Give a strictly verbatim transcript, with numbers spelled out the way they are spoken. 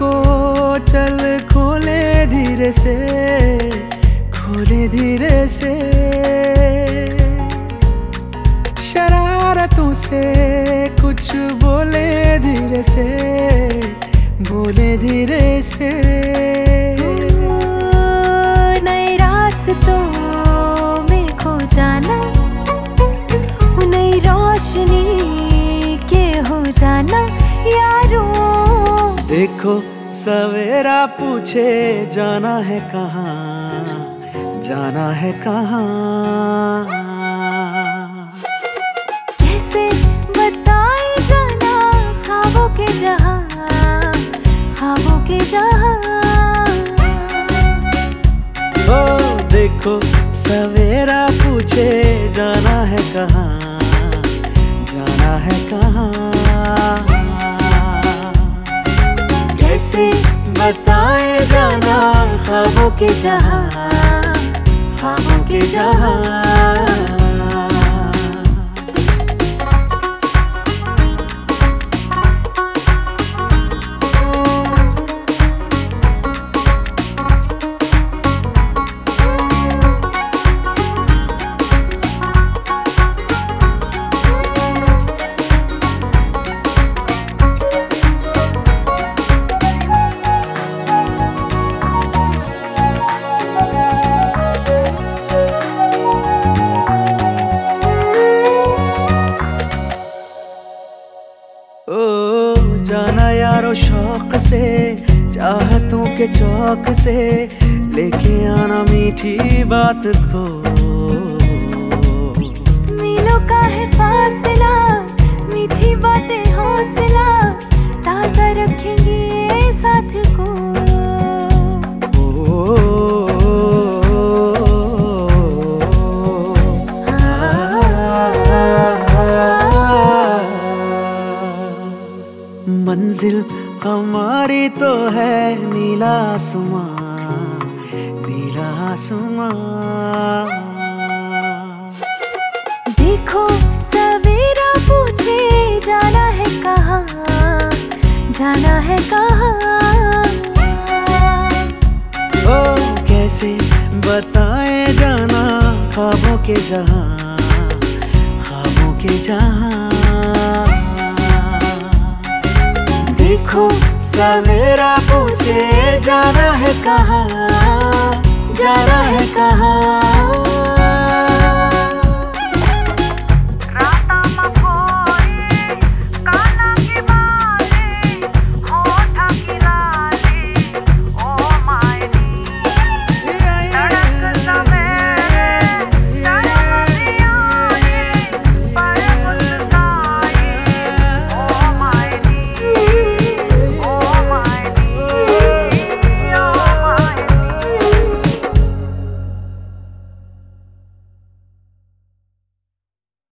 को चल खोले धीरे से, खोले धीरे से। शरारतों से कुछ बोले धीरे से, बोले धीरे से। नए रास्तों में खो जाना, नई रोशनी के हो जाना यारो। देखो सवेरा पूछे जाना है कहाँ, जाना है कहाँ। कैसे बताए जाना ख्वाबों के जहां, ख्वाबों के जहां। ओ देखो सवेरा पूछे जाना है कहाँ, जाना है कहाँ। कैसे बताए जाना ख्वाबों के जहां, ख्वाबों के जहां। ओ जाना यारो शौक से, चाहतों के चौक से, लेके आना मीठी बात को। मीलों का है फासला, मीठी बातें हौसला, ताजा रखेंगी ये साथ को। मंजिल हमारी तो है नीला आसमां, नीला आसमां। देखो सवेरा पूछे जाना है कहाँ, जाना है कहाँ। ओ कैसे बताए जाना ख्वाबों के जहां, ख्वाबों के जहां। देखो सवेरा पूछे जाना है कहाँ, जाना है कहाँ।